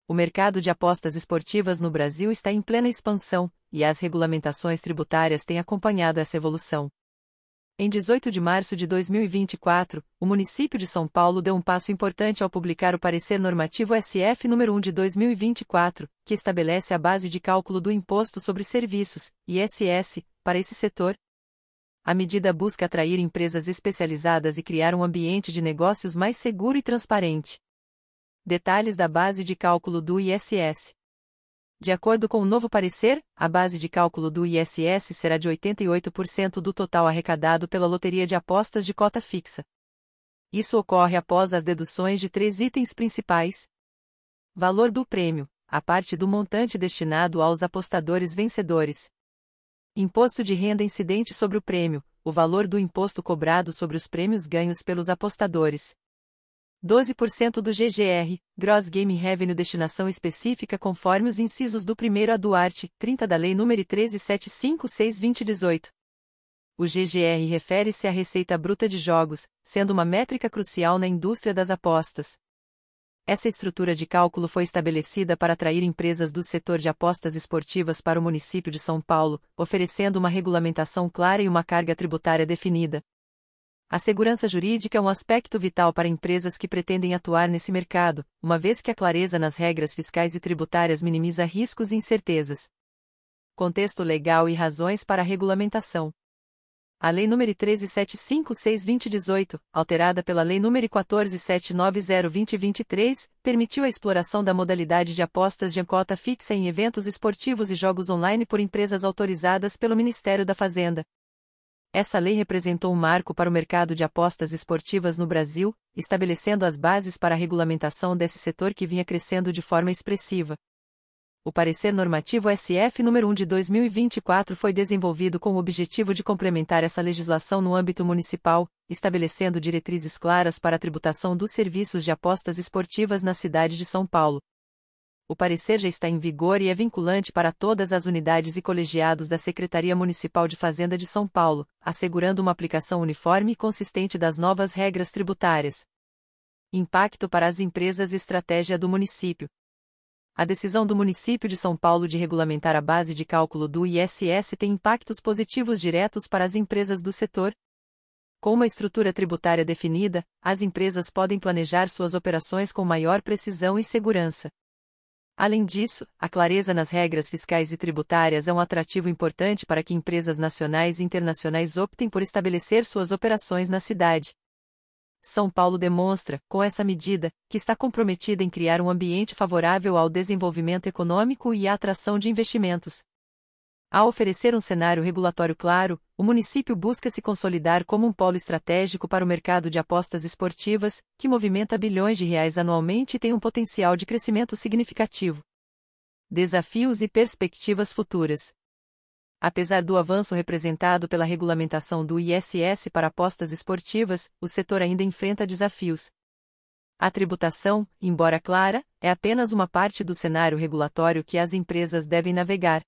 O mercado de apostas esportivas no Brasil está em plena expansão, e as regulamentações tributárias têm acompanhado essa evolução. Em 18 de março de 2024, o município de São Paulo deu um passo importante ao publicar o Parecer Normativo SF número 1 de 2024, que estabelece a base de cálculo do Imposto sobre Serviços, ISS, para esse setor. A medida busca atrair empresas especializadas e criar um ambiente de negócios mais seguro e transparente. Detalhes da base de cálculo do ISS. De acordo com o novo parecer, a base de cálculo do ISS será de 88% do total arrecadado pela loteria de apostas de cota fixa. Isso ocorre após as deduções de 3 itens principais. Valor do prêmio, a parte do montante destinado aos apostadores vencedores. Imposto de renda incidente sobre o prêmio, o valor do imposto cobrado sobre os prêmios ganhos pelos apostadores. 12% do GGR, Gross Game Revenue, destinação específica conforme os incisos do 1º a do art. 30 da Lei nº 13.756/2018. O GGR refere-se à receita bruta de jogos, sendo uma métrica crucial na indústria das apostas. Essa estrutura de cálculo foi estabelecida para atrair empresas do setor de apostas esportivas para o município de São Paulo, oferecendo uma regulamentação clara e uma carga tributária definida. A segurança jurídica é um aspecto vital para empresas que pretendem atuar nesse mercado, uma vez que a clareza nas regras fiscais e tributárias minimiza riscos e incertezas. Contexto legal e razões para a regulamentação. A Lei nº 13.756/2018, alterada pela Lei nº 14.790/2023, permitiu a exploração da modalidade de apostas de cota fixa em eventos esportivos e jogos online por empresas autorizadas pelo Ministério da Fazenda. Essa lei representou um marco para o mercado de apostas esportivas no Brasil, estabelecendo as bases para a regulamentação desse setor que vinha crescendo de forma expressiva. O Parecer Normativo SF número 1 de 2024 foi desenvolvido com o objetivo de complementar essa legislação no âmbito municipal, estabelecendo diretrizes claras para a tributação dos serviços de apostas esportivas na cidade de São Paulo. O parecer já está em vigor e é vinculante para todas as unidades e colegiados da Secretaria Municipal de Fazenda de São Paulo, assegurando uma aplicação uniforme e consistente das novas regras tributárias. Impacto para as empresas e estratégia do município. A decisão do município de São Paulo de regulamentar a base de cálculo do ISS tem impactos positivos diretos para as empresas do setor. Com uma estrutura tributária definida, as empresas podem planejar suas operações com maior precisão e segurança. Além disso, a clareza nas regras fiscais e tributárias é um atrativo importante para que empresas nacionais e internacionais optem por estabelecer suas operações na cidade. São Paulo demonstra, com essa medida, que está comprometida em criar um ambiente favorável ao desenvolvimento econômico e à atração de investimentos. Ao oferecer um cenário regulatório claro, o município busca se consolidar como um polo estratégico para o mercado de apostas esportivas, que movimenta bilhões de reais anualmente e tem um potencial de crescimento significativo. Desafios e perspectivas futuras. Apesar do avanço representado pela regulamentação do ISS para apostas esportivas, o setor ainda enfrenta desafios. A tributação, embora clara, é apenas uma parte do cenário regulatório que as empresas devem navegar.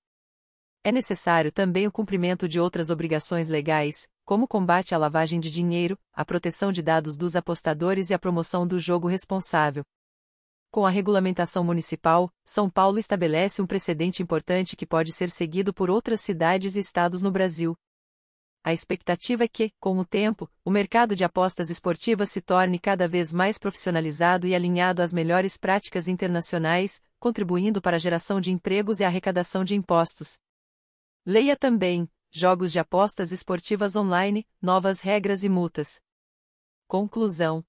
É necessário também o cumprimento de outras obrigações legais, como o combate à lavagem de dinheiro, a proteção de dados dos apostadores e a promoção do jogo responsável. Com a regulamentação municipal, São Paulo estabelece um precedente importante que pode ser seguido por outras cidades e estados no Brasil. A expectativa é que, com o tempo, o mercado de apostas esportivas se torne cada vez mais profissionalizado e alinhado às melhores práticas internacionais, contribuindo para a geração de empregos e a arrecadação de impostos. Leia também: Jogos de apostas esportivas online, novas regras e multas. Conclusão.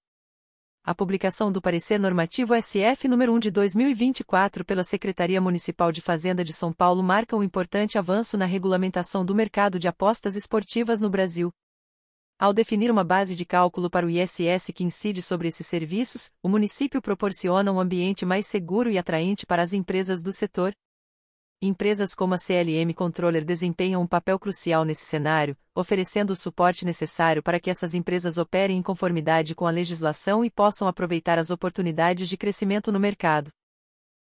A publicação do Parecer Normativo SF número 1 de 2024 pela Secretaria Municipal de Fazenda de São Paulo marca um importante avanço na regulamentação do mercado de apostas esportivas no Brasil. Ao definir uma base de cálculo para o ISS que incide sobre esses serviços, o município proporciona um ambiente mais seguro e atraente para as empresas do setor. Empresas como a CLM Controller desempenham um papel crucial nesse cenário, oferecendo o suporte necessário para que essas empresas operem em conformidade com a legislação e possam aproveitar as oportunidades de crescimento no mercado.